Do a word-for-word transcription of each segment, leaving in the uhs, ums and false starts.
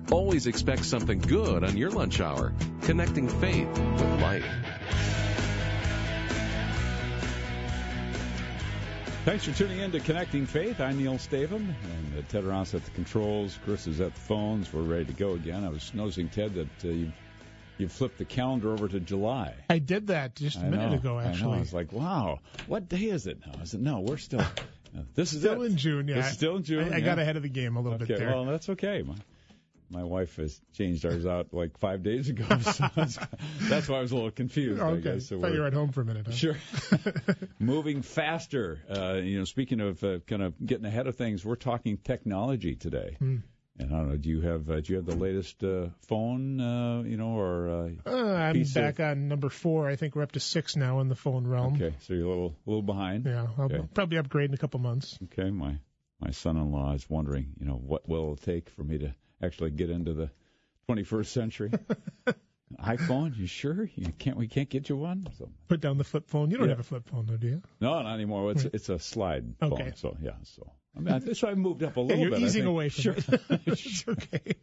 Always expect something good on your lunch hour. Connecting faith with life. Thanks for tuning in to Connecting Faith. I'm Neil Stavum, and uh, Ted Ross at the controls. Chris is at the phones. We're ready to go again. I was noticing, Ted, that uh, you you flipped the calendar over to July. I did that just a I minute know, ago, actually. I know. I was like, wow, what day is it now? I said, no, we're still... Uh, this is still it. in June, yeah. This is still in June. I, I yeah. got ahead of the game a little okay, bit there. Well, that's okay. My, my wife has changed ours out like five days ago, so that's, that's why I was a little confused. Okay, I guess. So thought you were at home for a minute. Huh? Sure. Moving faster. Uh, you know, speaking of uh, kind of getting ahead of things, we're talking technology today. Mm. And I don't know, do you have uh, do you have the latest uh, phone, uh, you know, or uh, uh, I'm back of... on number four. I think we're up to six now in the phone realm. Okay, so you're a little a little behind. Yeah, I'll okay. probably upgrade in a couple months. Okay, my my son-in-law is wondering, you know, what will it take for me to actually get into the twenty-first century? iPhone? You sure? You can't we can't get you one? So, put down the flip phone. You don't yeah. have a flip phone, though, do you? No, not anymore. It's it's a slide okay. phone. So yeah, so. I mean, that's why I moved up a little yeah, you're bit. You're easing I think. away from sure. it. It's okay.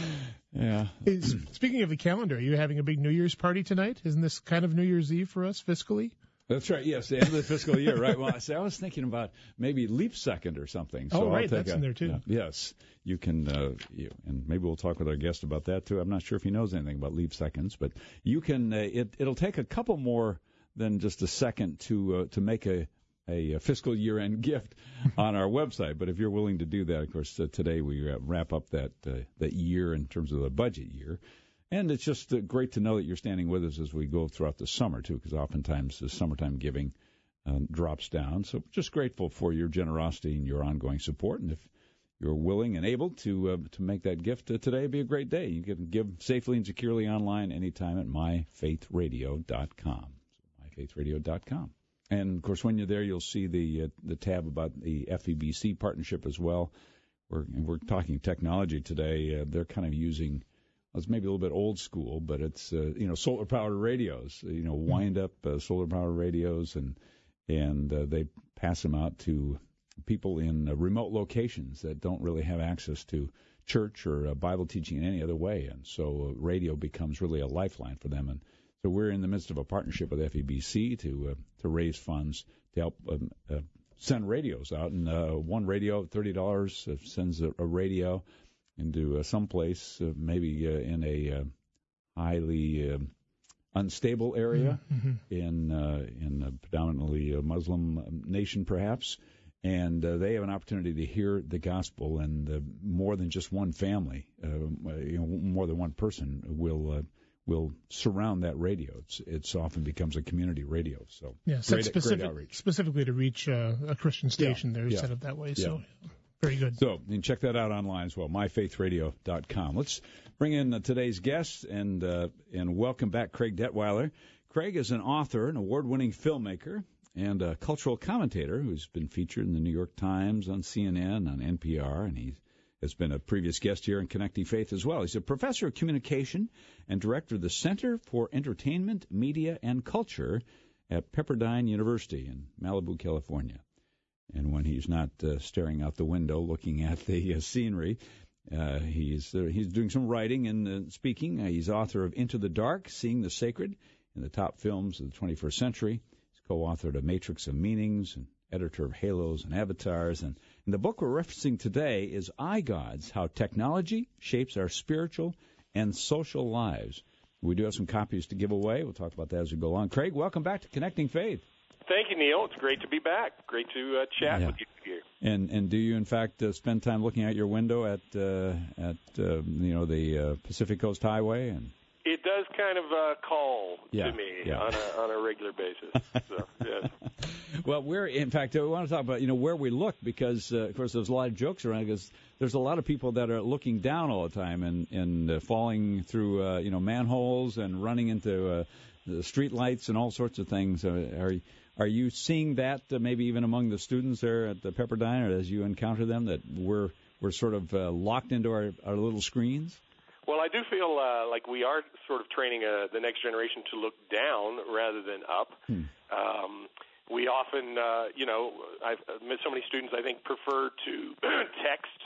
Yeah. Is, speaking of the calendar, are you having a big New Year's party tonight? Isn't this kind of New Year's Eve for us fiscally? That's right. Yes, the end of the fiscal year, right? Well, I, see, I was thinking about maybe Leap Second or something. So oh, right, I'll take that's a, in there too. Yeah, yes, you can, uh, you, and maybe we'll talk with our guest about that too. I'm not sure if he knows anything about Leap Seconds, but you can. Uh, it it'll take a couple more than just a second to uh, to make a. a fiscal year-end gift on our website. But if you're willing to do that, of course, uh, today we uh, wrap up that uh, that year in terms of the budget year. And it's just uh, great to know that you're standing with us as we go throughout the summer, too, because oftentimes the summertime giving um, drops down. So just grateful for your generosity and your ongoing support. And if you're willing and able to uh, to make that gift uh, today, it'd be a great day. You can give safely and securely online anytime at my faith radio dot com. So my faith radio dot com. And, of course, when you're there, you'll see the uh, the tab about the F E B C partnership as well. We're we're talking technology today. Uh, they're kind of using, well, it's maybe a little bit old school, but it's uh, you know solar powered radios. You know, wind up uh, solar powered radios, and and uh, they pass them out to people in uh, remote locations that don't really have access to church or uh, Bible teaching in any other way. And so uh, radio becomes really a lifeline for them. And so we're in the midst of a partnership with F E B C to uh, to raise funds to help um, uh, send radios out. And uh, one radio, thirty dollars, uh, sends a, a radio into uh, someplace, uh, maybe uh, in a uh, highly uh, unstable area mm-hmm. in uh, in a predominantly a Muslim nation, perhaps. And uh, they have an opportunity to hear the gospel, and uh, more than just one family, uh, you know, more than one person will. Uh, will surround that radio. It's it's often becomes a community radio. So yeah, great, specific, great outreach. Specifically to reach uh, a Christian station, yeah, they're yeah, set up that way. Yeah. So very good. So you can check that out online as well, my faith radio dot com. Let's bring in uh, today's guest and uh, and welcome back Craig Detweiler. Craig is an author, an award-winning filmmaker, and a cultural commentator who's been featured in the New York Times, on C N N, on N P R, and he's has been a previous guest here in Connecting Faith as well. He's a professor of communication and director of the Center for Entertainment, Media, and Culture at Pepperdine University in Malibu, California. And when he's not uh, staring out the window looking at the uh, scenery, uh, he's uh, he's doing some writing and uh, speaking. Uh, he's author of Into the Dark, Seeing the Sacred in the Top Films of the twenty-first Century. He's co-authored A Matrix of Meanings and editor of Halos and Avatars. And, and the book we're referencing today is iGods, How Technology Shapes Our Spiritual and Social Lives. We do have some copies to give away. We'll talk about that as we go along. Craig, welcome back to Connecting Faith. Thank you, Neil. It's great to be back. Great to uh, chat yeah. with you here. And and do you, in fact, uh, spend time looking out your window at, uh, at uh, you know, the uh, Pacific Coast Highway? And it does kind of uh, call yeah, to me yeah. on a on a regular basis. So, yes. Well, we're in fact we want to talk about you know where we look because uh, of course there's a lot of jokes around because there's a lot of people that are looking down all the time and and uh, falling through uh, you know manholes and running into uh, the street lights and all sorts of things. Uh, are are you seeing that uh, maybe even among the students there at the Pepperdine, or as you encounter them, that we're we're sort of uh, locked into our, our little screens? Well, I do feel uh, like we are sort of training uh, the next generation to look down rather than up. Hmm. Um, we often, uh, you know, I've met so many students I think prefer to text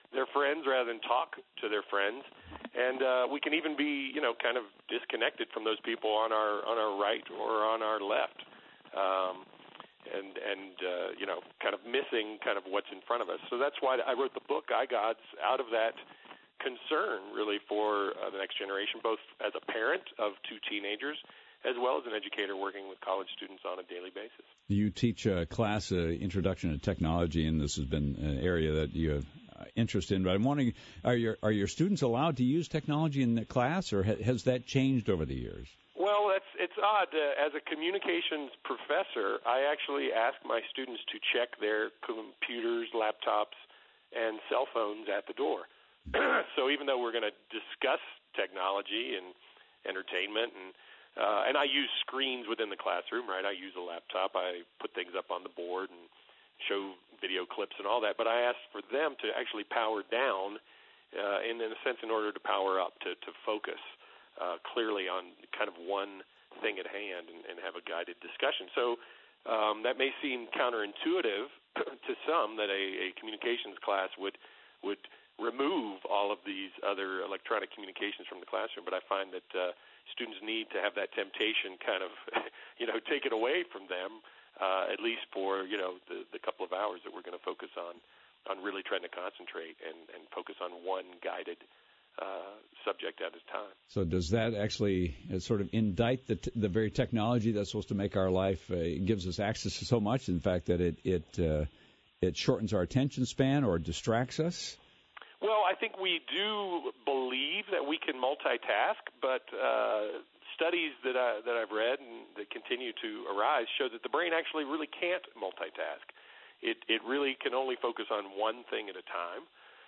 their friends rather than talk to their friends, and uh, we can even be, you know, kind of disconnected from those people on our on our right or on our left, um, and and uh, you know, kind of missing kind of what's in front of us. So that's why I wrote the book iGods, out of that concern really for uh, the next generation, both as a parent of two teenagers as well as an educator working with college students on a daily basis. You teach a class, uh, Introduction to Technology, and this has been an area that you have uh, interest in. But I'm wondering, are your are your students allowed to use technology in the class, or ha- has that changed over the years? Well, that's it's odd. Uh, as a communications professor, I actually ask my students to check their computers, laptops, and cell phones at the door. So even though we're going to discuss technology and entertainment, and uh, and I use screens within the classroom, right? I use a laptop. I put things up on the board and show video clips and all that. But I ask for them to actually power down, uh, in, in a sense, in order to power up, to, to focus uh, clearly on kind of one thing at hand and, and have a guided discussion. So um, that may seem counterintuitive to some, that a, a communications class would would remove all of these other electronic communications from the classroom, but I find that uh, students need to have that temptation kind of, you know, taken away from them, uh, at least for, you know, the, the couple of hours that we're going to focus on, on really trying to concentrate and, and focus on one guided uh, subject at a time. So does that actually uh, sort of indict the, t- the very technology that's supposed to make our life, uh, it gives us access to so much, in fact, that it it, uh, it shortens our attention span or distracts us? Well, I think we do believe that we can multitask, but uh, studies that, I, that I've read and that continue to arise show that the brain actually really can't multitask. It, it really can only focus on one thing at a time.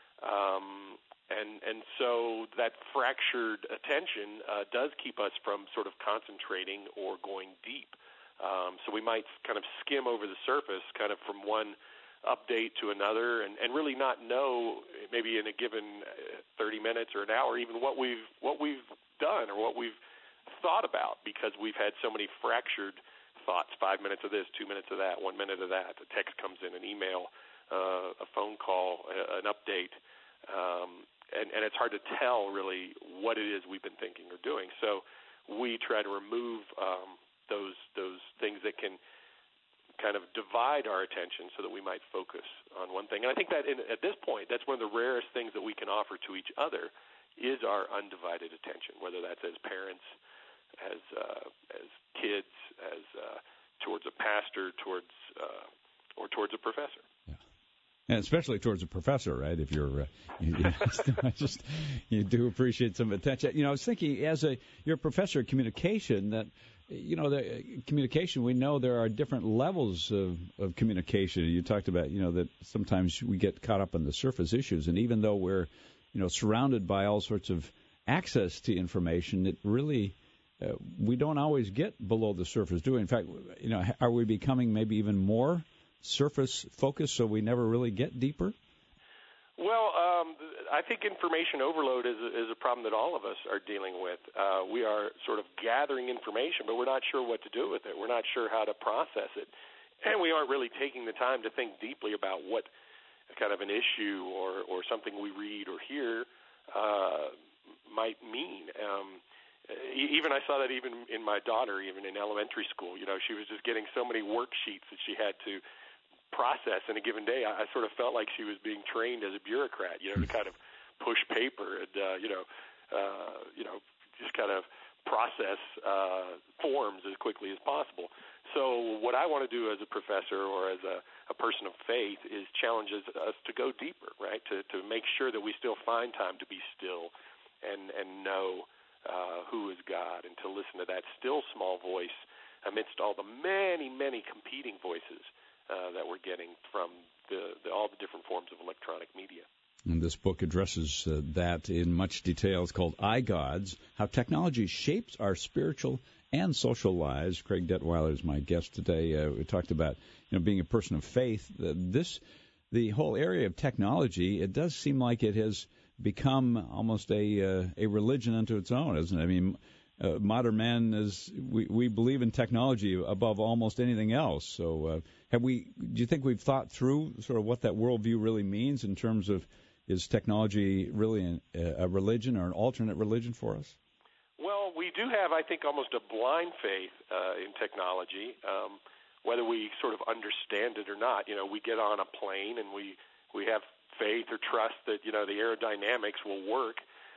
Um, and, and so that fractured attention uh, does keep us from sort of concentrating or going deep. Um, so we might kind of skim over the surface, kind of from one update to another, and, and really not know maybe in a given thirty minutes or an hour even what we've what we've done or what we've thought about, because we've had so many fractured thoughts. Five minutes of this, two minutes of that, one minute of that. A text comes in, an email, uh, a phone call, a, an update, um, and, and it's hard to tell really what it is we've been thinking or doing. So we try to remove um, those those things that can kind of divide our attention so that we might focus on one thing. And I think that in, at this point, that's one of the rarest things that we can offer to each other is our undivided attention, whether that's as parents, as uh, as kids, as uh, towards a pastor, towards uh, or towards a professor. Yeah. And especially towards a professor, right? If you're, uh, you, you, I just, you do appreciate some attention. You know, I was thinking, as a you're a professor of communication, that, you know, the communication, we know there are different levels of, of communication. You talked about, you know, that sometimes we get caught up on the surface issues, and even though we're, you know, surrounded by all sorts of access to information, it really, uh, we don't always get below the surface, do we? In fact, you know, are we becoming maybe even more surface focused, so we never really get deeper? Well, um, I think information overload is a, is a problem that all of us are dealing with. Uh, we are sort of gathering information, but we're not sure what to do with it. We're not sure how to process it. And we aren't really taking the time to think deeply about what kind of an issue or, or something we read or hear uh, might mean. Um, even I saw that even in my daughter, even in elementary school. You know, she was just getting so many worksheets that she had to process in a given day. I, I sort of felt like she was being trained as a bureaucrat, you know, to kind of push paper and, uh, you know, uh, you know, just kind of process uh, forms as quickly as possible. So what I want to do as a professor or as a, a person of faith is challenges us to go deeper, right, to, to make sure that we still find time to be still and, and know uh, who is God, and to listen to that still small voice amidst all the many, many competing voices Uh, that we're getting from the, the, all the different forms of electronic media. And this book addresses uh, that in much detail. It's called iGods, How Technology Shapes Our Spiritual and Social Lives. Craig Detweiler is my guest today. Uh, we talked about, you know, being a person of faith. Uh, this, the whole area of technology, it does seem like it has become almost a uh, a religion unto its own, isn't it? I mean, uh, modern man is we, we believe in technology above almost anything else. So uh, have we? Do you think we've thought through sort of what that worldview really means in terms of is technology really an, a religion or an alternate religion for us? Well, we do have, I think, almost a blind faith uh, in technology, um, whether we sort of understand it or not. You know, we get on a plane and we, we have faith or trust that, you know, the aerodynamics will work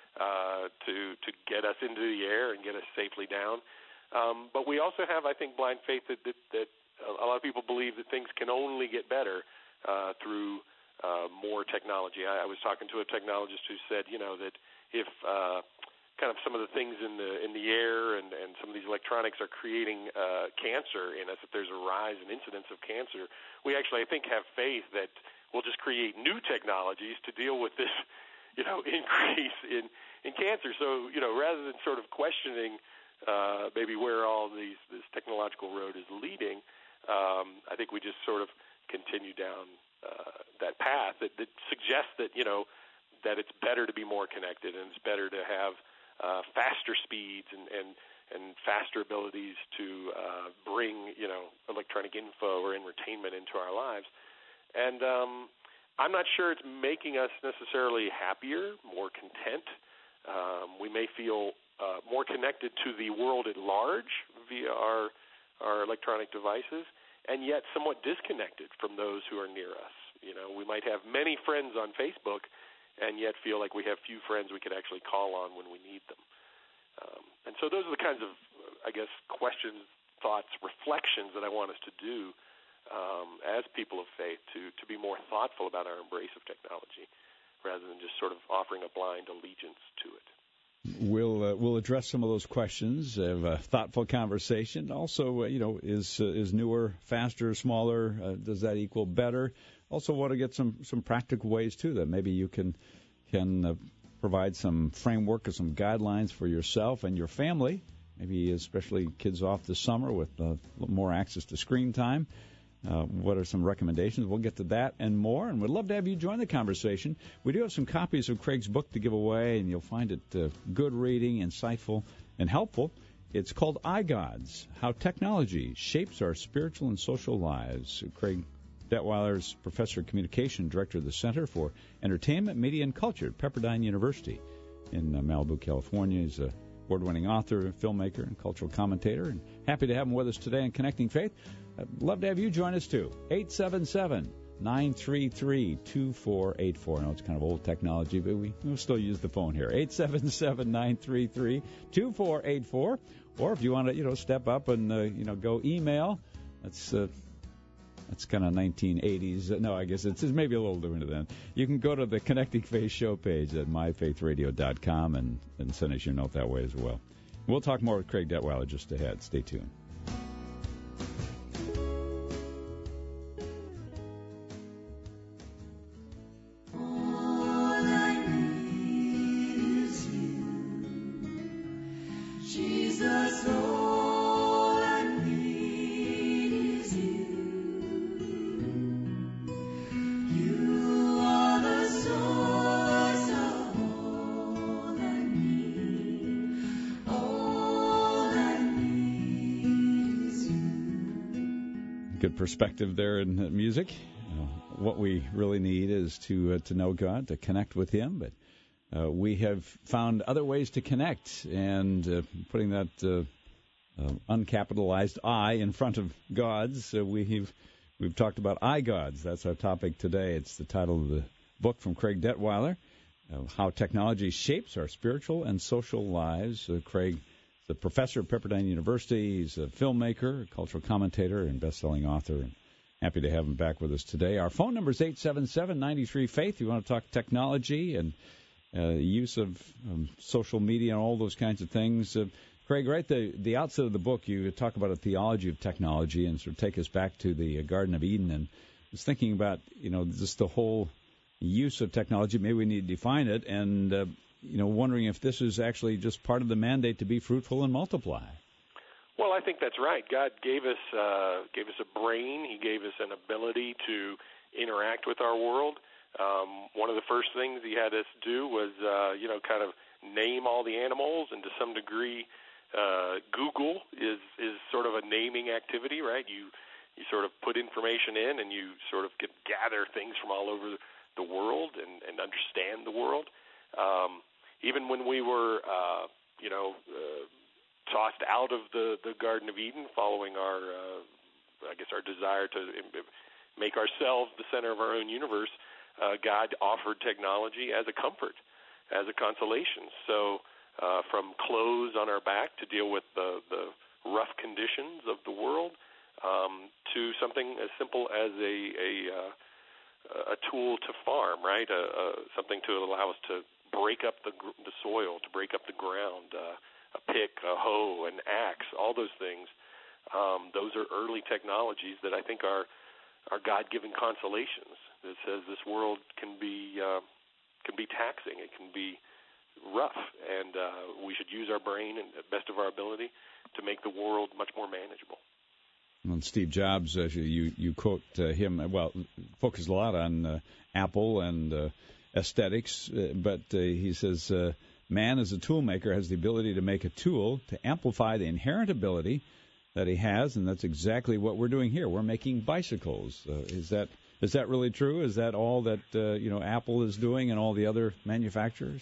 uh, to to get us into the air and get us safely down. Um, but we also have, I think, blind faith that, that, that a lot of people believe that things can only get better uh, through uh, more technology. I, I was talking to a technologist who said, you know, that if uh, kind of some of the things in the in the air and, and some of these electronics are creating uh, cancer in us, if there's a rise in incidence of cancer, we actually, I think, have faith that we'll just create new technologies to deal with this, you know, increase in, in cancer. So, you know, rather than sort of questioning uh, maybe where all these this technological road is leading, um, I think we just sort of continue down uh, that path that, that suggests that, you know, that it's better to be more connected and it's better to have Uh, faster speeds and, and, and faster abilities to uh, bring, you know, electronic info or entertainment into our lives. And um, I'm not sure it's making us necessarily happier, more content. Um, we may feel uh, more connected to the world at large via our, our electronic devices, and yet somewhat disconnected from those who are near us. You know, we might have many friends on Facebook, and yet feel like we have few friends we could actually call on when we need them. Um, and so those are the kinds of, I guess, questions, thoughts, reflections that I want us to do um, as people of faith to, to be more thoughtful about our embrace of technology rather than just sort of offering a blind allegiance to it. We'll uh, we'll address some of those questions of a thoughtful conversation. Also, uh, you know, is uh, is newer, faster, smaller? Uh, does that equal better? Also, want to get some, some practical ways too that maybe you can can uh, provide some framework or some guidelines for yourself and your family. Maybe especially kids off this summer with uh, more access to screen time. Uh, what are some recommendations? We'll get to that and more, and we'd love to have you join the conversation. We do have some copies of Craig's book to give away, and you'll find it uh, good reading, insightful, and helpful. It's called iGods, How Technology Shapes Our Spiritual and Social Lives. Craig Detweiler is Professor of Communication, Director of the Center for Entertainment, Media, and Culture at Pepperdine University in uh, Malibu, California. He's a award-winning author, filmmaker, and cultural commentator, and happy to have him with us today on Connecting Faith. I'd love to have you join us, too. eight seven seven, nine three three, two four eight four. I know it's kind of old technology, but we, we'll still use the phone here. eight seven seven, nine three three, two four eight four. Or if you want to, you know, step up and, uh, you know, go email, that's... Uh, That's kind of nineteen eighties. No, I guess it's, it's maybe a little different then. You can go to the Connecting Faith show page at my faith radio dot com and, and send us your note that way as well. We'll talk more with Craig Detweiler just ahead. Stay tuned. Good perspective there in music. Uh, what we really need is to uh, to know God, to connect with Him. But uh, we have found other ways to connect, and uh, putting that uh, uh, uncapitalized I in front of God's, uh, we've we've talked about iGods. That's our topic today. It's the title of the book from Craig Detweiler, uh, How Technology Shapes Our Spiritual and Social Lives. Uh, Craig is a professor at Pepperdine University. He's a filmmaker, a cultural commentator, and best-selling author. And happy to have him back with us today. Our phone number is eight seven seven, nine three, faith. You want to talk technology and uh, use of um, social media and all those kinds of things. Uh, Craig, right at the, the outset of the book, you talk about a theology of technology and sort of take us back to the Garden of Eden. And I was thinking about, you know, just the whole use of technology. Maybe we need to define it. And, uh, you know, wondering if this is actually just part of the mandate to be fruitful and multiply. Well, I think that's right. God gave us uh, gave us a brain. He gave us an ability to interact with our world. Um, one of the first things He had us do was, uh, you know, kind of name all the animals, and to some degree, uh, Google is is sort of a naming activity, right? You you sort of put information in, and you sort of get gather things from all over the world and, and understand the world. Um, even when we were, uh, you know, uh, tossed out of the, the Garden of Eden following our, uh, I guess, our desire to make ourselves the center of our own universe, uh, God offered technology as a comfort, as a consolation. So uh, from clothes on our back to deal with the, the rough conditions of the world, um, to something as simple as a, a, uh, a tool to farm, right? A, a, something to allow us to break up the, the soil, to break up the ground, uh, a pick, a hoe, an axe, all those things. Um, those are early technologies that I think are, are God-given consolations. That says this world can be uh, can be taxing. It can be rough, and uh, we should use our brain and the best of our ability to make the world much more manageable. And Steve Jobs, uh, you you quote uh, him, well, focused a lot on uh, Apple and uh, aesthetics, uh, but uh, he says, uh, man as a tool maker has the ability to make a tool to amplify the inherent ability that he has, and that's exactly what we're doing here. We're making bicycles. Uh, is that is that really true? Is that all that uh, you know Apple is doing and all the other manufacturers?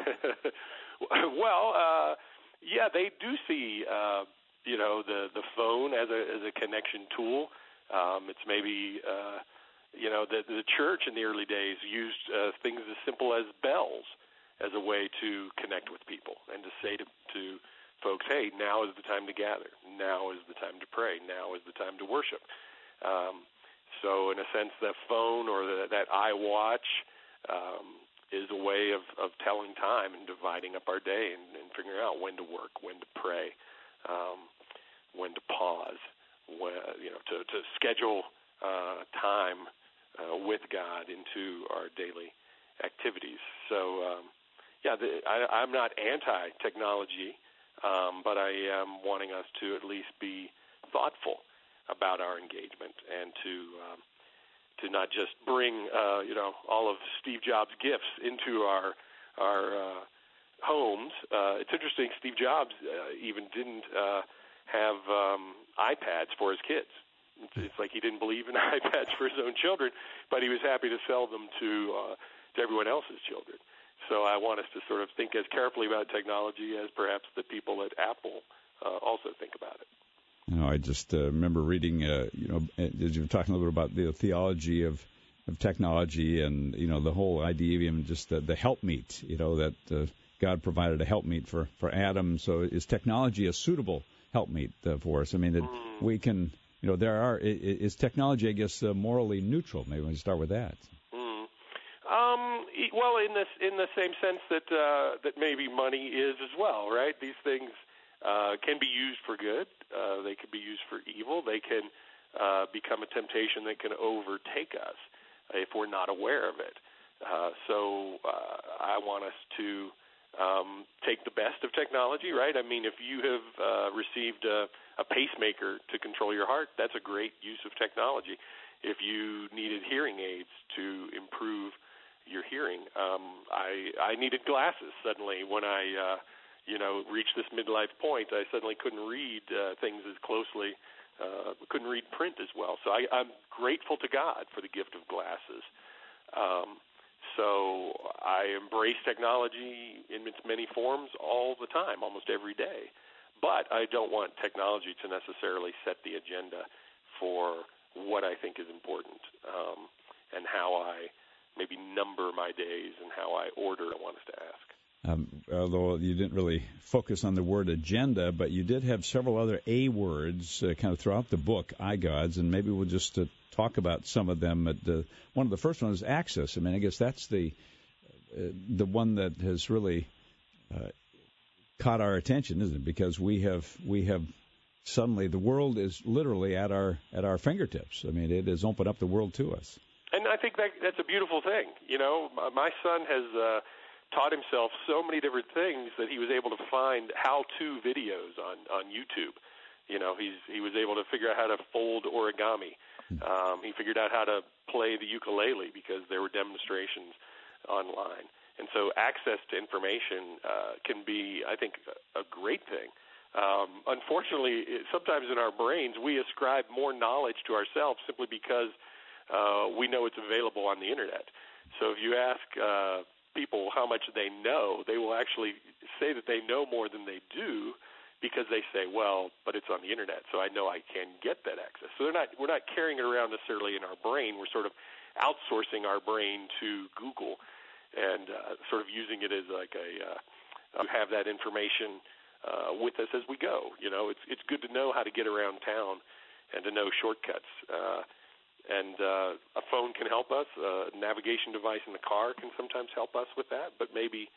Well, uh, yeah, they do see uh, you know the the phone as a as a connection tool. Um, it's maybe uh, you know the the church in the early days used uh, things as simple as bells as a way to connect with people and to say to to folks, hey, now is the time to gather. Now is the time to pray. Now is the time to worship. Um, so in a sense, that phone or the, that iWatch um, is a way of, of telling time and dividing up our day and, and figuring out when to work, when to pray, um, when to pause, when, you know, to, to schedule uh, time uh, with God into our daily activities. So, um, yeah, the, I, I'm not anti-technology. Um, but I am wanting us to at least be thoughtful about our engagement and to um, to not just bring uh, you know all of Steve Jobs' gifts into our our uh, homes. Uh, it's interesting. Steve Jobs uh, even didn't uh, have um, iPads for his kids. It's, it's like he didn't believe in iPads for his own children, but he was happy to sell them to uh, to everyone else's children. So I want us to sort of think as carefully about technology as perhaps the people at Apple uh, also think about it. You know, I just uh, remember reading, uh, you know, as you were talking a little bit about the theology of, of technology and, you know, the whole idea of even just the, the helpmeet, you know, that uh, God provided a helpmeet for, for Adam. So is technology a suitable helpmeet uh, for us? I mean, it, mm. we can, you know, there are, is technology, I guess, uh, morally neutral? Maybe we can start with that. Um, well, in this, in the same sense that uh, that maybe money is as well, right? These things uh, can be used for good. Uh, they can be used for evil. They can uh, become a temptation that can overtake us if we're not aware of it. Uh, so uh, I want us to um, take the best of technology, right? I mean, if you have uh, received a, a pacemaker to control your heart, that's a great use of technology. If you needed hearing aids to improve your hearing. Um, I, I needed glasses suddenly when I, uh, you know, reached this midlife point. I suddenly couldn't read uh, things as closely, uh, couldn't read print as well. So I, I'm grateful to God for the gift of glasses. Um, so I embrace technology in its many forms all the time, almost every day. But I don't want technology to necessarily set the agenda for what I think is important um, and how I maybe number my days and how I order. I want us to ask. Um, although you didn't really focus on the word agenda, but you did have several other A words uh, kind of throughout the book, iGods, and maybe we'll just uh, talk about some of them. At the, one of the first ones is access. I mean, I guess that's the uh, the one that has really uh, caught our attention, isn't it? Because we have we have suddenly the world is literally at our at our fingertips. I mean, it has opened up the world to us. And I think that that's a beautiful thing. You know, my son has uh, taught himself so many different things that he was able to find how-to videos on, on YouTube. You know, he's he was able to figure out how to fold origami. Um, he figured out how to play the ukulele because there were demonstrations online. And so access to information uh, can be, I think, a great thing. Um, unfortunately, sometimes in our brains, we ascribe more knowledge to ourselves simply because Uh, we know it's available on the internet. So if you ask uh, people how much they know, they will actually say that they know more than they do, because they say, well, but it's on the internet, so I know I can get that access. So they're not, we're not carrying it around necessarily in our brain. We're sort of outsourcing our brain to Google and uh, sort of using it as like a uh, to have that information uh, with us as we go. You know, it's it's good to know how to get around town and to know shortcuts. Uh, and uh, a phone can help us. A navigation device in the car can sometimes help us with that, but maybe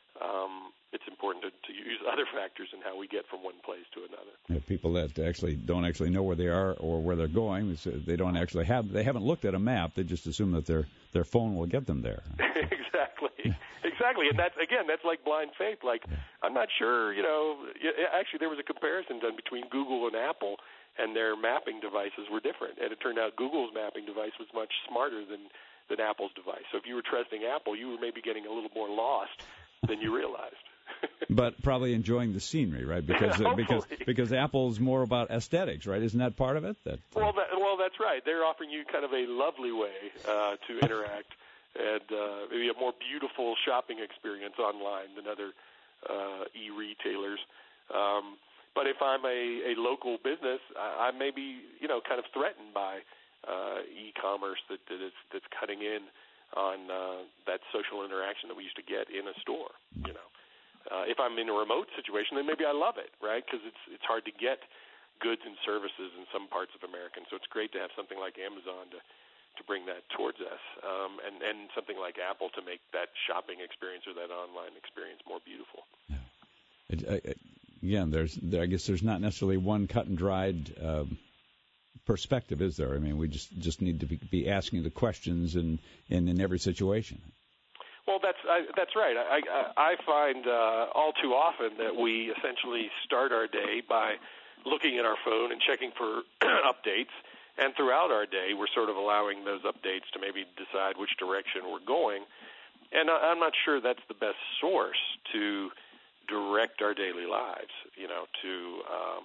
Um, it's important to, to use other factors in how we get from one place to another. Yeah, people that actually don't actually know where they are or where they're going, they don't actually have, they haven't looked at a map. They just assume that their their phone will get them there. Exactly, exactly, and that's again, that's like blind faith. Like, I'm not sure, you know. Actually, there was a comparison done between Google and Apple, and their mapping devices were different. And it turned out Google's mapping device was much smarter than than Apple's device. So if you were trusting Apple, you were maybe getting a little more lost than you realized. But probably enjoying the scenery, right? Because uh, because because Apple's more about aesthetics, right? Isn't that part of it? That uh... well, that, well, that's right. They're offering you kind of a lovely way uh, to interact and uh, maybe a more beautiful shopping experience online than other uh, e-retailers. Um, but if I'm a, a local business, I, I may be, you know, kind of threatened by uh, e-commerce that, that is that's cutting in on uh, that social interaction that we used to get in a store. You know, uh, if I'm in a remote situation, then maybe I love it, right? Because it's it's hard to get goods and services in some parts of America, so it's great to have something like Amazon to to bring that towards us, um, and and something like Apple to make that shopping experience or that online experience more beautiful. Yeah. It, uh, again, there's there, I guess there's not necessarily one cut and dried Um, perspective, is there? I mean, we just, just need to be, be asking the questions in, in, in every situation. Well, that's I, that's right. I, I, I find uh, all too often that we essentially start our day by looking at our phone and checking for updates, and throughout our day we're sort of allowing those updates to maybe decide which direction we're going. And I, I'm not sure that's the best source to direct our daily lives, you know, to um,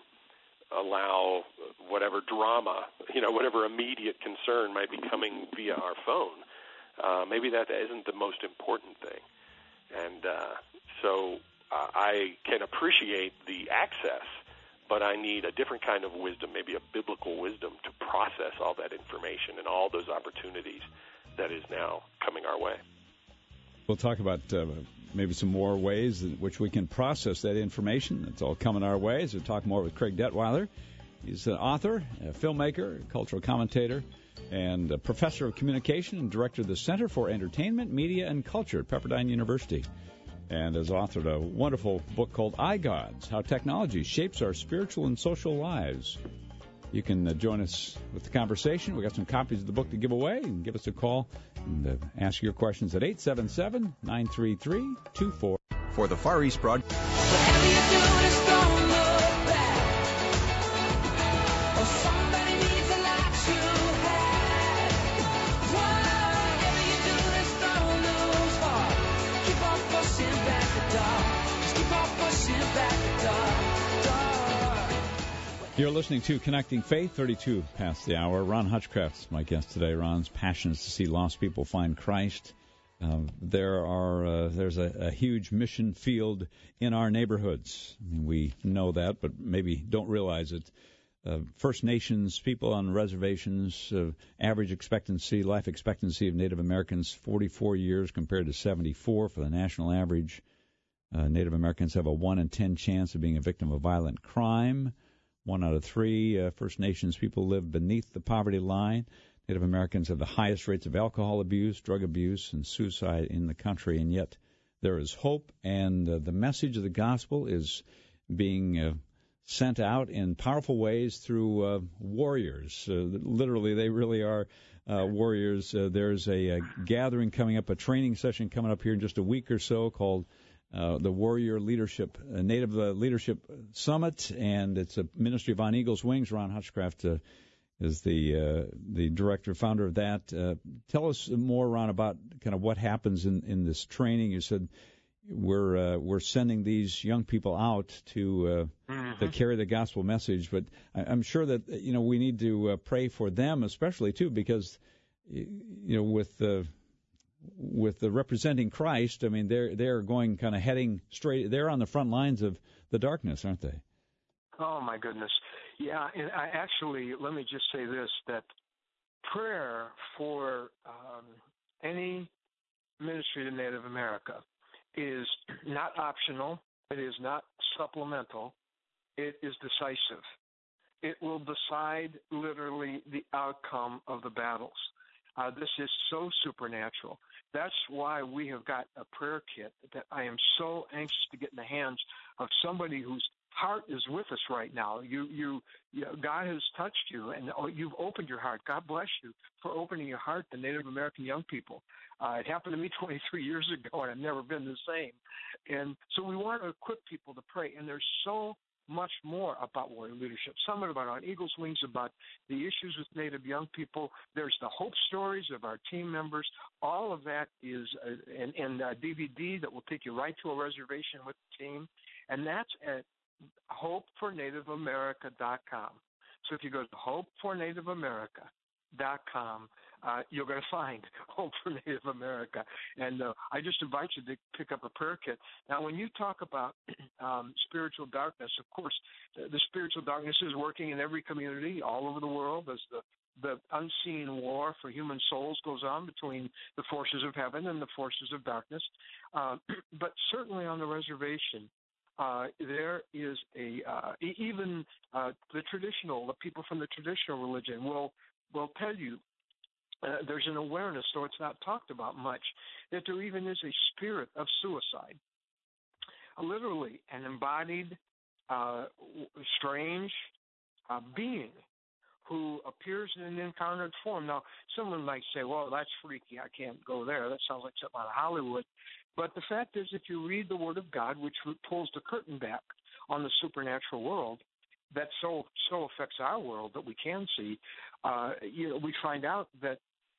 allow whatever drama, you know, whatever immediate concern might be coming via our phone. Uh, maybe that isn't the most important thing. And uh, so uh, I can appreciate the access, but I need a different kind of wisdom, maybe a biblical wisdom, to process all that information and all those opportunities that is now coming our way. We'll talk about uh, maybe some more ways in which we can process that information. It's all coming our way. So we'll talk more with Craig Detweiler. He's an author, a filmmaker, a cultural commentator, and a professor of communication and director of the Center for Entertainment, Media, and Culture at Pepperdine University. And has authored a wonderful book called iGods, How Technology Shapes Our Spiritual and Social Lives. You can uh, join us with the conversation. We've got some copies of the book to give away. And give us a call and uh, ask your questions at eight seven seven, nine three three, two four. For the Far East broadcast. You're listening to Connecting Faith, thirty-two past the hour. Ron Hutchcraft's my guest today. Ron's passion is to see lost people find Christ. Uh, there are uh, there's a, a huge mission field in our neighborhoods. I mean, we know that, but maybe don't realize it. Uh, First Nations people on reservations, uh, average expectancy, life expectancy of Native Americans, forty-four years compared to seventy-four for the national average. Uh, Native Americans have a one in ten chance of being a victim of violent crime. One out of three uh, First Nations people live beneath the poverty line. Native Americans have the highest rates of alcohol abuse, drug abuse, and suicide in the country, and yet there is hope, and uh, the message of the gospel is being uh, sent out in powerful ways through uh, warriors. Uh, literally, they really are uh, warriors. Uh, there's a, a gathering coming up, a training session coming up here in just a week or so called Uh, the Warrior Leadership, uh, Native uh, Leadership Summit, and it's a ministry of On Eagle's Wings. Ron Hutchcraft uh, is the uh, the director, founder of that. Uh, tell us more, Ron, about kind of what happens in, in this training. You said we're uh, we're sending these young people out to uh, mm-hmm. to carry the gospel message, but I, I'm sure that you know we need to uh, pray for them, especially too, because you know with uh, with the representing Christ, I mean, they're they're going kind of heading straight. They're on the front lines of the darkness, aren't they? Oh my goodness, yeah. And I actually, let me just say this: that prayer for um, any ministry to Native America is not optional. It is not supplemental. It is decisive. It will decide literally the outcome of the battles. Uh, this is so supernatural. That's why we have got a prayer kit that I am so anxious to get in the hands of somebody whose heart is with us right now. You, you, you God has touched you, and you've opened your heart. God bless you for opening your heart to Native American young people. Uh, it happened to me twenty-three years ago, and I've never been the same. And so we want to equip people to pray, and there's so much more about warrior leadership. Some of it about On Eagle's Wings, about the issues with Native young people. There's the hope stories of our team members. All of that is uh, in, in a D V D that will take you right to a reservation with the team, and that's at hope for native america dot com. So if you go to hope for native america dot com, uh, you're going to find Hope for Native America. And uh, I just invite you to pick up a prayer kit. Now, when you talk about um, spiritual darkness, of course, the, the spiritual darkness is working in every community all over the world as the the unseen war for human souls goes on between the forces of heaven and the forces of darkness. Uh, but certainly on the reservation, Uh, there is a uh, even uh, the traditional, the people from the traditional religion will will tell you uh, there's an awareness, though it's not talked about much, that there even is a spirit of suicide, uh, literally an embodied, uh, strange uh, being who appears in an incarnate form. Now, someone might say, well, that's freaky. I can't go there. That sounds like something out of Hollywood. But the fact is, if you read the Word of God, which pulls the curtain back on the supernatural world, that so so affects our world that we can see, uh, you know, we find out that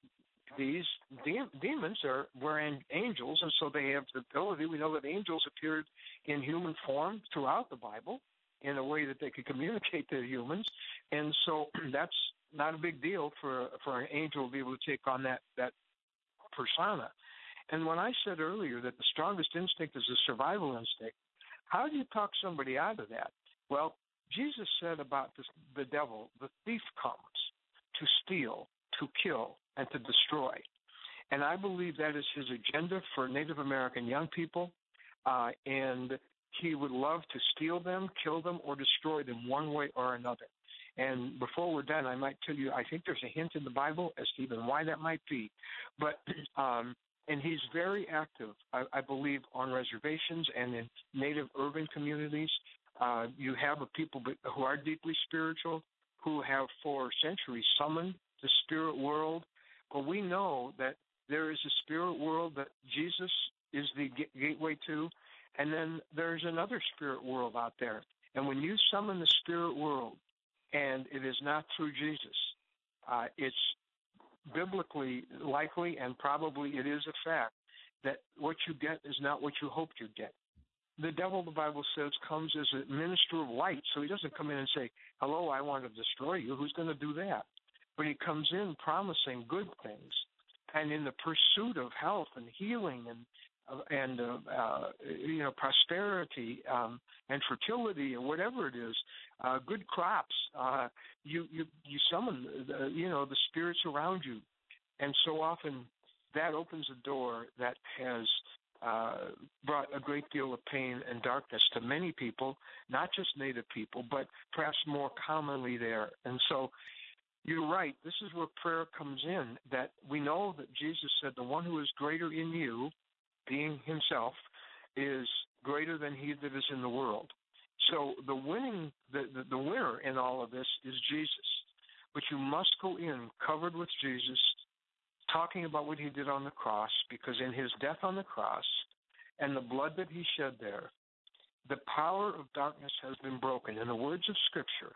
these de- demons are were angels, and so they have the ability. We know that angels appeared in human form throughout the Bible in a way that they could communicate to humans, and so that's not a big deal for for an angel to be able to take on that that persona. And when I said earlier that the strongest instinct is a survival instinct, how do you talk somebody out of that? Well, Jesus said about this, the devil, the thief comes to steal, to kill, and to destroy. And I believe that is his agenda for Native American young people, uh, and he would love to steal them, kill them, or destroy them one way or another. And before we're done, I might tell you, I think there's a hint in the Bible as to even why that might be. But um And he's very active, I, I believe, on reservations and in native urban communities. Uh, you have a people who are deeply spiritual, who have for centuries summoned the spirit world. But we know that there is a spirit world that Jesus is the gateway to, and then there's another spirit world out there. And when you summon the spirit world, and it is not through Jesus, uh, it's biblically likely, and probably it is a fact, that what you get is not what you hoped you'd get. The devil, the Bible says, comes as a minister of light, so he doesn't come in and say, hello, I want to destroy you. Who's going to do that? But he comes in promising good things, and in the pursuit of health and healing and and uh, uh, you know prosperity um, and fertility or whatever it is, uh, good crops. Uh, you you you summon the, you know the spirits around you, and so often that opens a door that has uh, brought a great deal of pain and darkness to many people, not just Native people, but perhaps more commonly there. And so you're right. This is where prayer comes in. That we know that Jesus said, "The one who is greater in you, being himself, is greater than he that is in the world." So the winning, the, the, the winner in all of this is Jesus. But you must go in covered with Jesus, talking about what he did on the cross, because in his death on the cross and the blood that he shed there, the power of darkness has been broken. In the words of Scripture,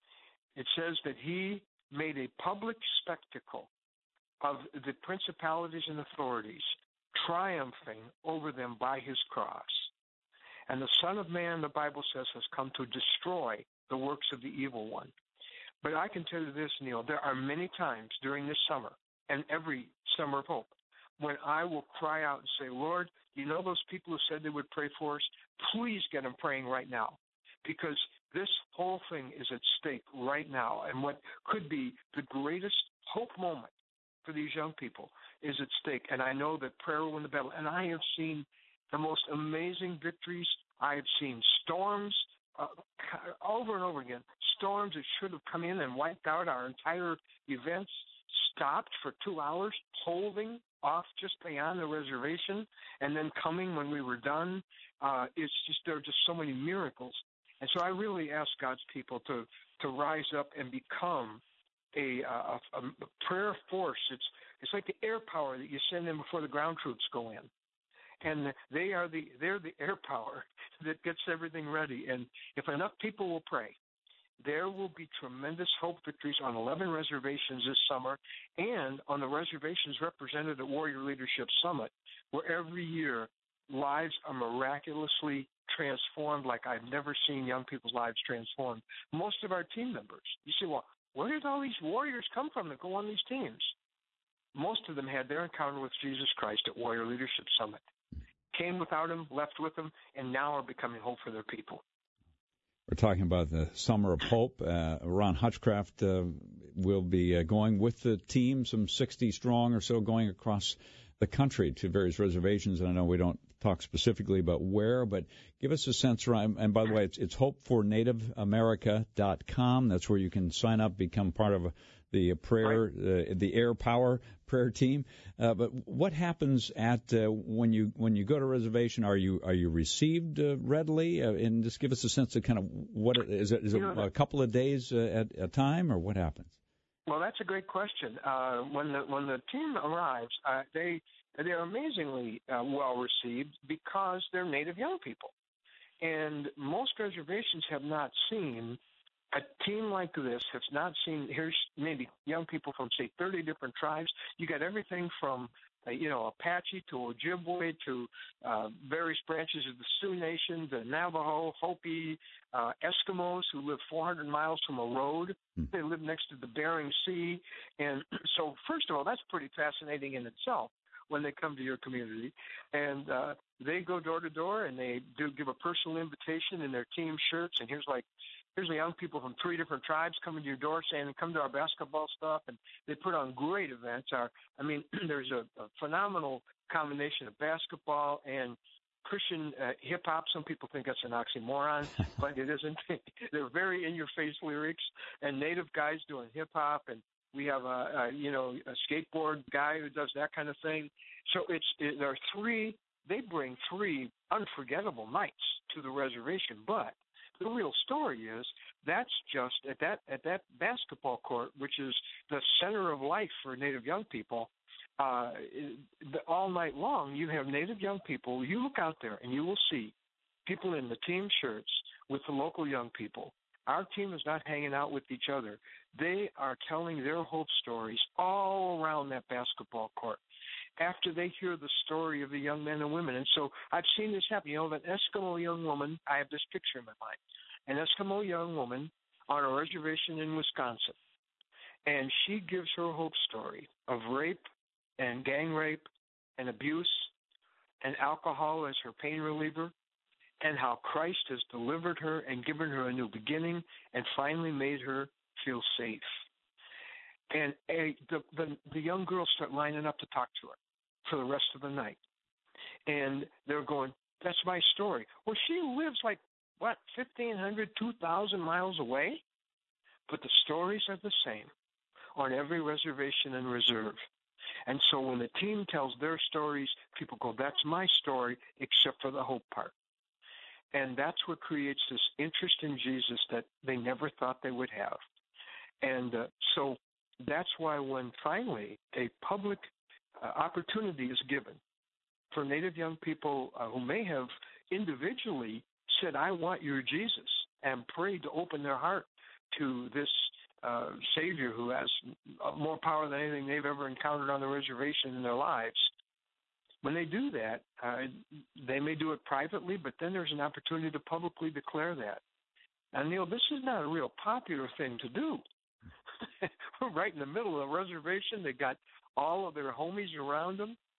it says that he made a public spectacle of the principalities and authorities, triumphing over them by his cross. And the Son of Man, the Bible says, has come to destroy the works of the evil one. But I can tell you this, Neil, there are many times during this summer and every summer of hope when I will cry out and say, Lord, you know those people who said they would pray for us? Please get them praying right now, because this whole thing is at stake right now. And what could be the greatest hope moment for these young people is at stake. And I know that prayer will win the battle. And I have seen the most amazing victories. I have seen storms uh, over and over again, storms that should have come in and wiped out our entire events, stopped for two hours, holding off just beyond the reservation, and then coming when we were done. Uh, it's just, there are just so many miracles. And so I really ask God's people to, to rise up and become a, a, a prayer force. It's, it's like the air power that you send in before the ground troops go in. And they are the they're the air power that gets everything ready. And if enough people will pray, there will be tremendous hope victories on eleven reservations this summer, and on the reservations represented at Warrior Leadership Summit, where every year lives are miraculously transformed like I've never seen young people's lives transformed. Most of our team members, you say, well, where did all these warriors come from that go on these teams? Most of them had their encounter with Jesus Christ at Warrior Leadership Summit. Came without him, left with him, and now are becoming hope for their people. We're talking about the Summer of Hope. Uh, Ron Hutchcraft uh, will be uh, going with the team, some sixty strong or so, going across the country to various reservations. And I know we don't talk specifically about where, but give us a sense, Ron. And by the way, it's, it's hope for native america dot com. That's where you can sign up, become part of a, the prayer, right. uh, the Air Power prayer team. Uh, but what happens at uh, when you when you go to reservation? Are you are you received uh, readily? Uh, and just give us a sense of kind of what it, is it is it know, a couple of days uh, at a time, or what happens? Well, that's a great question. Uh, when the when the team arrives, uh, they they're amazingly uh, well received because they're native young people, and most reservations have not seen a team like this. Has not seen. Here's maybe young people from say thirty different tribes. You got everything from uh, you know Apache to Ojibwe to uh, various branches of the Sioux Nation, the Navajo, Hopi, uh, Eskimos who live four hundred miles from a road. Mm. They live next to the Bering Sea, and so first of all, that's pretty fascinating in itself when they come to your community. And uh, they go door to door, and they do give a personal invitation in their team shirts. And here's like, here's the young people from three different tribes coming to your door saying, come to our basketball stuff. And they put on great events. Our, I mean, there's a, a phenomenal combination of basketball and Christian uh, hip-hop. Some people think that's an oxymoron, but it isn't. They're very in-your-face lyrics, and native guys doing hip-hop, and we have a, a you know a skateboard guy who does that kind of thing. So it's it, there are three. They bring three unforgettable nights to the reservation. But the real story is that's just at that at that basketball court, which is the center of life for Native young people. Uh, the, all night long, you have Native young people. You look out there and you will see people in the team shirts with the local young people. Our team is not hanging out with each other. They are telling their hope stories all around that basketball court after they hear the story of the young men and women. And so I've seen this happen. You know, an Eskimo young woman, I have this picture in my mind, an Eskimo young woman on a reservation in Wisconsin, and she gives her hope story of rape and gang rape and abuse and alcohol as her pain reliever, and how Christ has delivered her and given her a new beginning and finally made her feel safe. And a, the, the, the young girls start lining up to talk to her for the rest of the night. And they're going, that's my story. Well, she lives like, what, fifteen hundred, two thousand miles away? But the stories are the same on every reservation and reserve. And so when the team tells their stories, people go, that's my story, except for the hope part. And that's what creates this interest in Jesus that they never thought they would have. And uh, so that's why when finally a public uh, opportunity is given for Native young people uh, who may have individually said, I want your Jesus, and prayed to open their heart to this uh, Savior who has more power than anything they've ever encountered on the reservation in their lives, when they do that, uh, they may do it privately, but then there's an opportunity to publicly declare that. And, Neil, this is not a real popular thing to do. We're right in the middle of a reservation. They got all of their homies around them.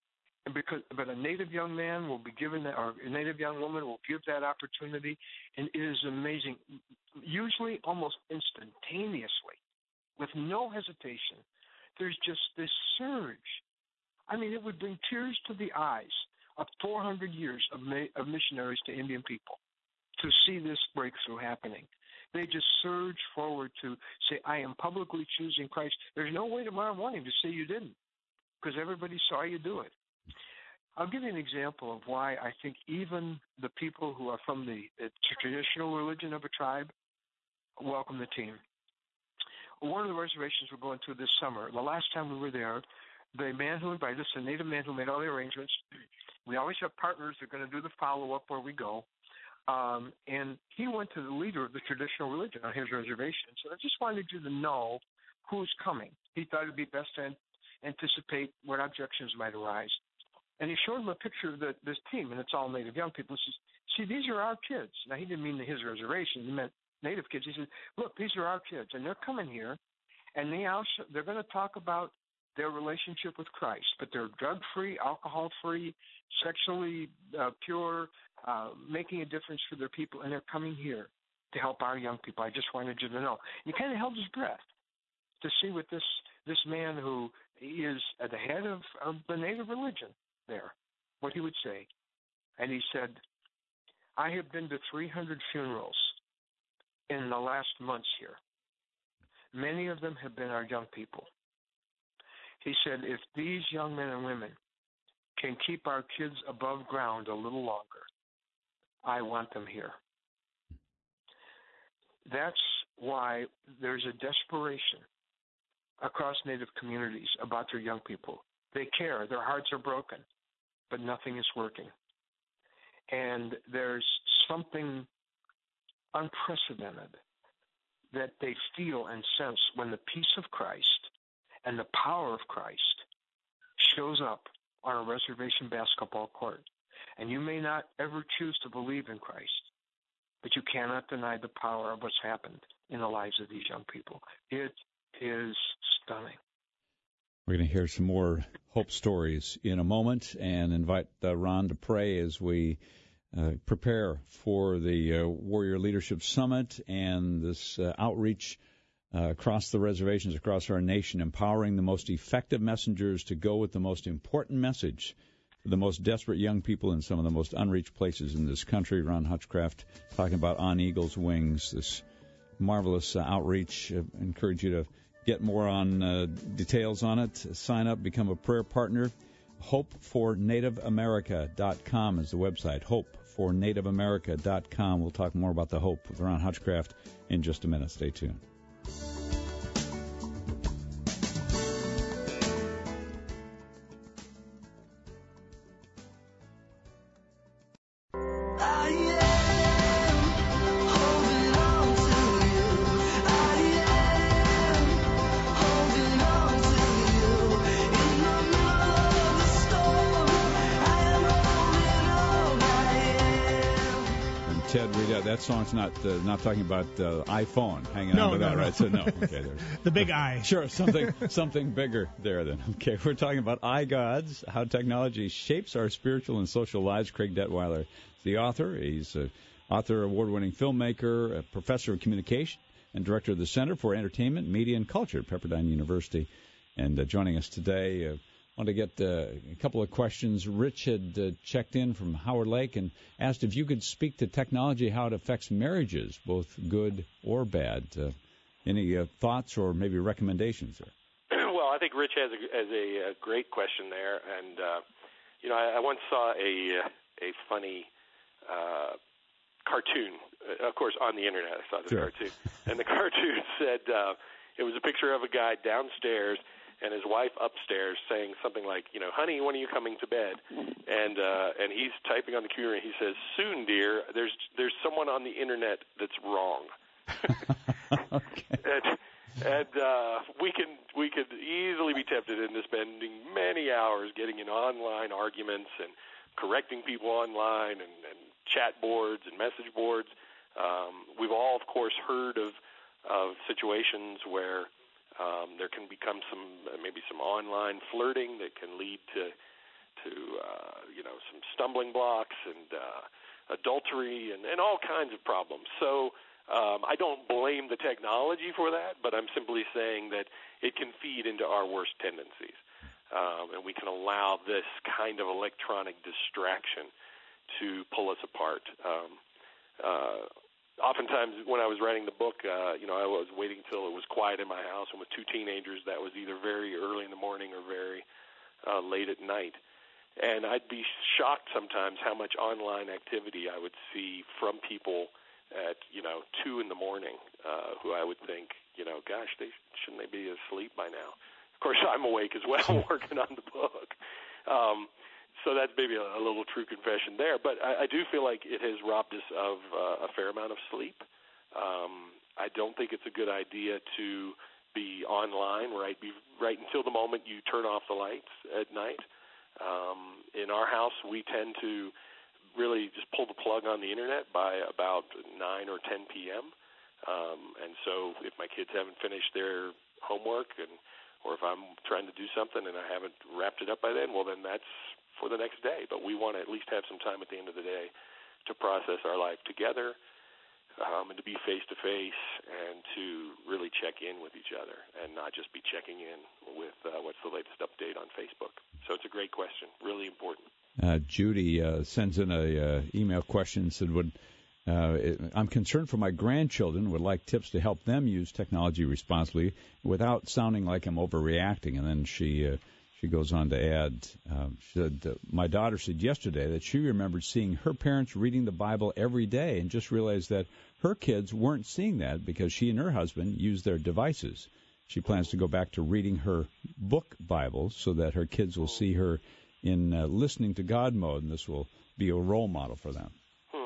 And because, but a Native young man will be given that, or a Native young woman will give that opportunity, and it is amazing. Usually, almost instantaneously, with no hesitation, there's just this surge. I mean, it would bring tears to the eyes of four hundred years of, ma- of missionaries to Indian people to see this breakthrough happening. They just surge forward to say, I am publicly choosing Christ. There's no way tomorrow morning to say you didn't, because everybody saw you do it. I'll give you an example of why I think even the people who are from the, the traditional religion of a tribe welcome the team. One of the reservations we're going to this summer, the last time we were there, the man who invited us, the Native man who made all the arrangements, we always have partners that are going to do the follow-up where we go. Um, and he went to the leader of the traditional religion on his reservation. So I just wanted you to know who's coming. He thought it would be best to anticipate what objections might arise. And he showed him a picture of the, this team, and it's all Native young people. He says, see, these are our kids. Now, he didn't mean his reservation. He meant Native kids. He said, look, these are our kids, and they're coming here, and they also, they're going to talk about their relationship with Christ, but they're drug-free, alcohol-free, sexually uh, pure, uh, making a difference for their people, and they're coming here to help our young people. I just wanted you to know. He kind of held his breath to see what this this man who is at the head of, of the Native religion there, what he would say. And he said, I have been to three hundred funerals in the last months here. Many of them have been our young people. He said, if these young men and women can keep our kids above ground a little longer, I want them here. That's why there's a desperation across Native communities about their young people. They care. Their hearts are broken, but nothing is working. And there's something unprecedented that they feel and sense when the peace of Christ and the power of Christ shows up on a reservation basketball court. And you may not ever choose to believe in Christ, but you cannot deny the power of what's happened in the lives of these young people. It is stunning. We're going to hear some more hope stories in a moment and invite uh, Ron to pray as we uh, prepare for the uh, Warrior Leadership Summit and this uh, outreach uh, across the reservations, across our nation, empowering the most effective messengers to go with the most important message to the most desperate young people in some of the most unreached places in this country. Ron Hutchcraft talking about On Eagle's Wings, this marvelous uh, outreach. I encourage you to get more on uh, details on it. Sign up, become a prayer partner. hope for native america dot com is the website, hope for native america dot com. We'll talk more about the hope of Ron Hutchcraft in just a minute. Stay tuned. That song's not uh, not talking about uh, iPhone hanging no, on to no, that, no. right? So no, okay, there's the big I. Sure, something something bigger there then. Okay, we're talking about iGods, how technology shapes our spiritual and social lives. Craig Detweiler is the author. He's an author, award-winning filmmaker, a professor of communication, and director of the Center for Entertainment, Media, and Culture at Pepperdine University. And uh, joining us today. Uh, I want to get uh, a couple of questions. Rich had uh, checked in from Howard Lake and asked if you could speak to technology, how it affects marriages, both good or bad. Uh, any uh, thoughts or maybe recommendations there? Well, I think Rich has a, has a, a great question there. And, uh, you know, I, I once saw a, a funny uh, cartoon, uh, of course, on the Internet. I saw this sure. cartoon. And the cartoon said uh, it was a picture of a guy downstairs and his wife upstairs saying something like, you know, honey, when are you coming to bed? And uh, and he's typing on the computer and he says, soon, dear, there's there's someone on the Internet that's wrong. okay. And, and uh, we can we could easily be tempted into spending many hours getting in online arguments and correcting people online and, and chat boards and message boards. Um, we've all, of course, heard of of situations where Um, there can become some uh, maybe some online flirting that can lead to to some stumbling blocks and uh, adultery and, and all kinds of problems. So um, I don't blame the technology for that, but I'm simply saying that it can feed into our worst tendencies. Um, and we can allow this kind of electronic distraction to pull us apart. Um, uh, oftentimes when I was writing the book, uh, you know, I was waiting until it was quiet in my house, and with two teenagers, that was either very early in the morning or very uh, late at night. And I'd be shocked sometimes how much online activity I would see from people at, you know, two in the morning, uh, who I would think, you know, gosh, they shouldn't they be asleep by now? Of course, I'm awake as well, working on the book. Um, so that's maybe a, a little true confession there. But I, I do feel like it has robbed us of uh, a fair amount of sleep. Um, I don't think it's a good idea to be online right, be, right until the moment you turn off the lights at night. Um, in our house, we tend to really just pull the plug on the Internet by about nine or ten p.m. Um, and so if my kids haven't finished their homework and or if I'm trying to do something and I haven't wrapped it up by then, well, then that's for the next day. But we want to at least have some time at the end of the day to process our life together um, and to be face-to-face and to really check in with each other and not just be checking in with uh, what's the latest update on Facebook. So it's a great question, really important. Uh, Judy uh, sends in a uh, email question and said, would Uh, it, I'm concerned for my grandchildren, would like tips to help them use technology responsibly without sounding like I'm overreacting. And then she uh, she goes on to add, um, she said, uh, my daughter said yesterday that she remembered seeing her parents reading the Bible every day and just realized that her kids weren't seeing that because she and her husband use their devices. She plans to go back to reading her book Bible so that her kids will see her in uh, listening to God mode, and this will be a role model for them.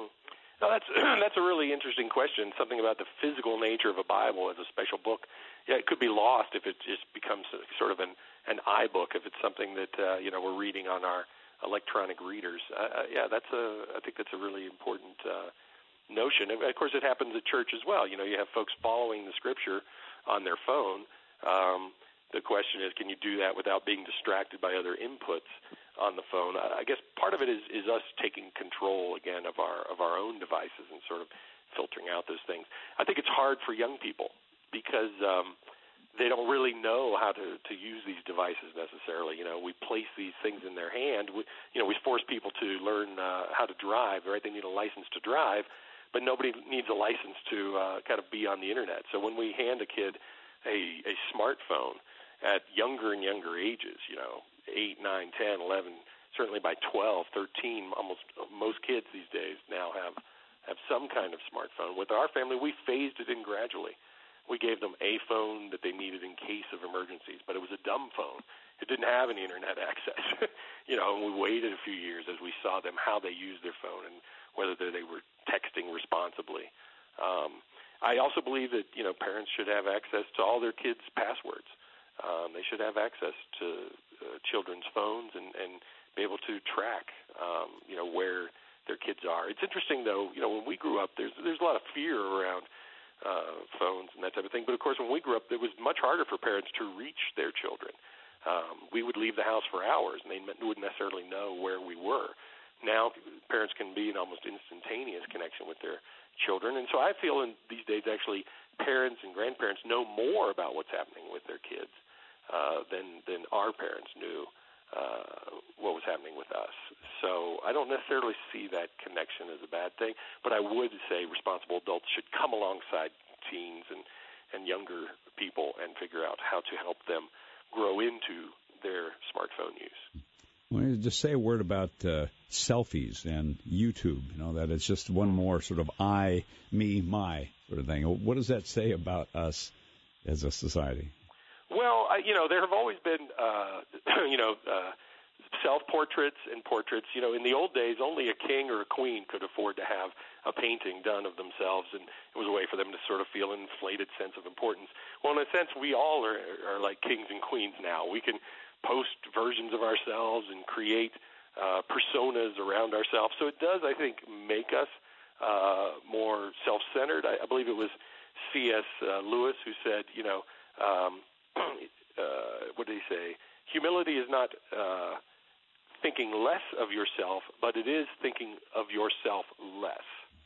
No, that's that's a really interesting question. Something about the physical nature of a Bible as a special book. Yeah, it could be lost if it just becomes a, sort of an an iBook. If it's something that uh, you know we're reading on our electronic readers. Uh, yeah, that's a. I think that's a really important uh, notion. And of course, it happens at church as well. You know, you have folks following the Scripture on their phone. Um, the question is, can you do that without being distracted by other inputs on the phone? I guess part of it is, is us taking control again of our of our own devices and sort of filtering out those things. I think it's hard for young people because um, they don't really know how to, to use these devices necessarily. You know, we place these things in their hand. We, you know, we force people to learn uh, how to drive, right? They need a license to drive, but nobody needs a license to uh, kind of be on the Internet. So when we hand a kid a, a smartphone at younger and younger ages, you know, eight, nine, ten, eleven, certainly by twelve, thirteen, almost most kids these days now have, have some kind of smartphone. With our family, we phased it in gradually. We gave them a phone that they needed in case of emergencies, but it was a dumb phone. It didn't have any Internet access. you know, and we waited a few years as we saw them, how they used their phone and whether they were texting responsibly. Um, I also believe that, you know, parents should have access to all their kids' passwords. Um, they should have access to uh, children's phones and, and be able to track, um, you know, where their kids are. It's interesting, though, you know, when we grew up, there's there's a lot of fear around uh, phones and that type of thing. But, of course, when we grew up, it was much harder for parents to reach their children. Um, we would leave the house for hours, and they wouldn't necessarily know where we were. Now parents can be in almost instantaneous connection with their children. And so I feel in these days, actually, parents and grandparents know more about what's happening with their kids Uh, than than our parents knew uh, what was happening with us. So I don't necessarily see that connection as a bad thing, but I would say responsible adults should come alongside teens and, and younger people and figure out how to help them grow into their smartphone use. Well, just say a word about uh, selfies and YouTube, you know, that it's just one more sort of I, me, my sort of thing. What does that say about us as a society? Well, I, you know, there have always been, uh, you know, uh, self-portraits and portraits. You know, in the old days, only a king or a queen could afford to have a painting done of themselves, and it was a way for them to sort of feel an inflated sense of importance. Well, in a sense, we all are, are like kings and queens now. We can post versions of ourselves and create uh, personas around ourselves. So it does, I think, make us uh, more self-centered. I, I believe it was C S Uh, Lewis who said, you know, um, Uh, what did he say? Humility is not uh, thinking less of yourself, but it is thinking of yourself less.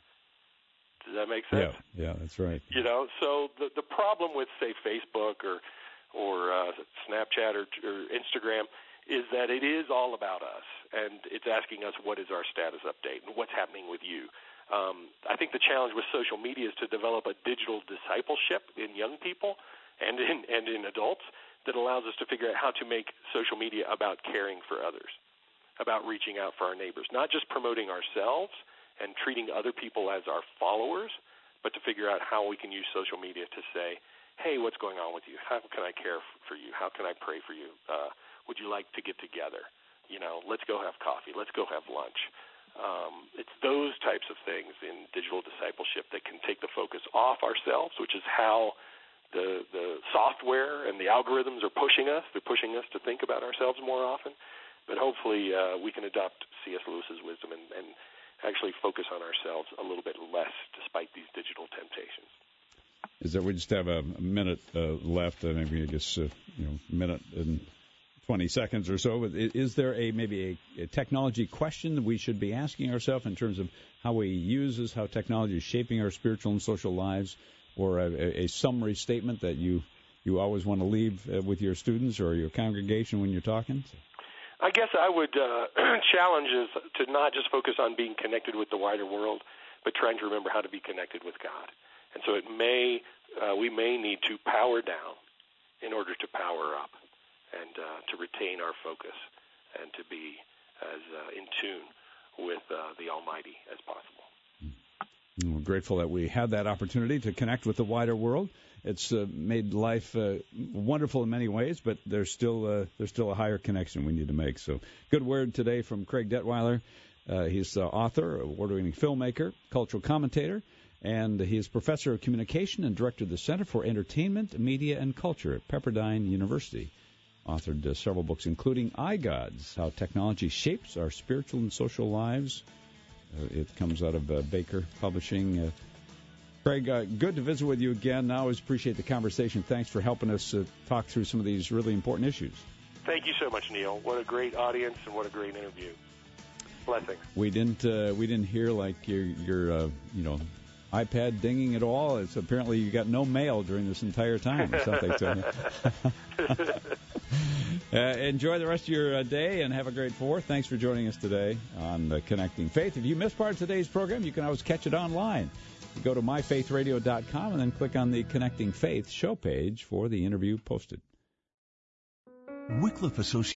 Does that make sense? Yeah, yeah, that's right. You know, so the the problem with, say, Facebook or or uh, Snapchat or, or Instagram is that it is all about us, and it's asking us what is our status update and what's happening with you. Um, I think the challenge with social media is to develop a digital discipleship in young people and in and in adults that allows us to figure out how to make social media about caring for others, about reaching out for our neighbors, not just promoting ourselves and treating other people as our followers, but to figure out how we can use social media to say, hey, what's going on with you? How can I care for you? How can I pray for you? Uh, would you like to get together? You know, let's go have coffee. Let's go have lunch. Um, it's those types of things in digital discipleship that can take the focus off ourselves, which is how the the software and the algorithms are pushing us. They're pushing us to think about ourselves more often. But hopefully uh, we can adopt C S. Lewis's wisdom and, and actually focus on ourselves a little bit less despite these digital temptations. Is there, we just have a minute uh, left, uh, maybe I guess, uh, you know, minute and twenty seconds or so. Is there a maybe a, a technology question that we should be asking ourselves in terms of how we use this, how technology is shaping our spiritual and social lives, or a, a summary statement that you, you always want to leave uh, with your students or your congregation when you're talking? I guess I would uh, challenge is to not just focus on being connected with the wider world, but trying to remember how to be connected with God. And so it may uh, we may need to power down in order to power up, and uh, to retain our focus and to be as uh, in tune with uh, the Almighty as possible. We're grateful that we had that opportunity to connect with the wider world. It's uh, made life uh, wonderful in many ways, but there's still uh, there's still a higher connection we need to make. So, good word today from Craig Detweiler. Uh, he's uh, author, award-winning filmmaker, cultural commentator, and he is professor of communication and director of the Center for Entertainment, Media, and Culture at Pepperdine University. Authored uh, several books, including iGods, How Technology Shapes Our Spiritual and Social Lives. Uh, it comes out of uh, Baker Publishing. Uh, Craig, uh, good to visit with you again. I always appreciate the conversation. Thanks for helping us uh, talk through some of these really important issues. Thank you so much, Neil. What a great audience and what a great interview. Blessings. We didn't uh, we didn't hear like your your uh, you know iPad dinging at all. It's apparently you got no mail during this entire time or something. So. uh, enjoy the rest of your uh, day and have a great Fourth. Thanks for joining us today on uh, Connecting Faith. If you missed part of today's program, you can always catch it online. You go to my faith radio dot com and then click on the Connecting Faith show page for the interview posted. Wycliffe Associates